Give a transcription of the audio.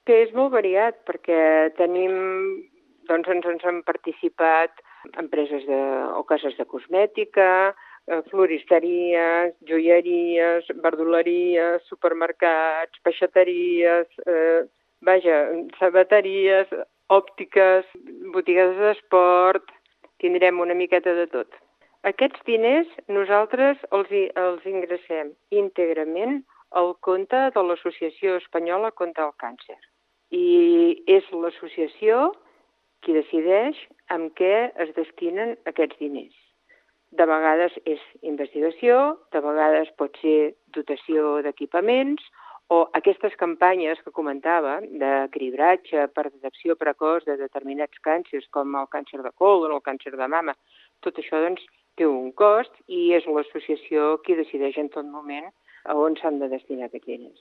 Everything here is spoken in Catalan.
que és molt variat, perquè tenim, doncs ens han participat empreses o cases de cosmètica, floristeries, joieries, verduleries, supermercats, peixateries, sabateries, òptiques, botigues d'esport, tindrem una miqueta de tot. Aquests diners nosaltres els ingressem íntegrament al compte de l'Associació Espanyola contra el Càncer. I és l'associació qui decideix amb què es destinen aquests diners. De vegades és investigació, de vegades pot ser dotació d'equipaments o aquestes campanyes que comentava de cribratge per detecció precoç de determinats càncers com el càncer de còlon o el càncer de mama. Tot això doncs, té un cost i és l'associació qui decideix en tot moment a on s'han de destinar aquests diners.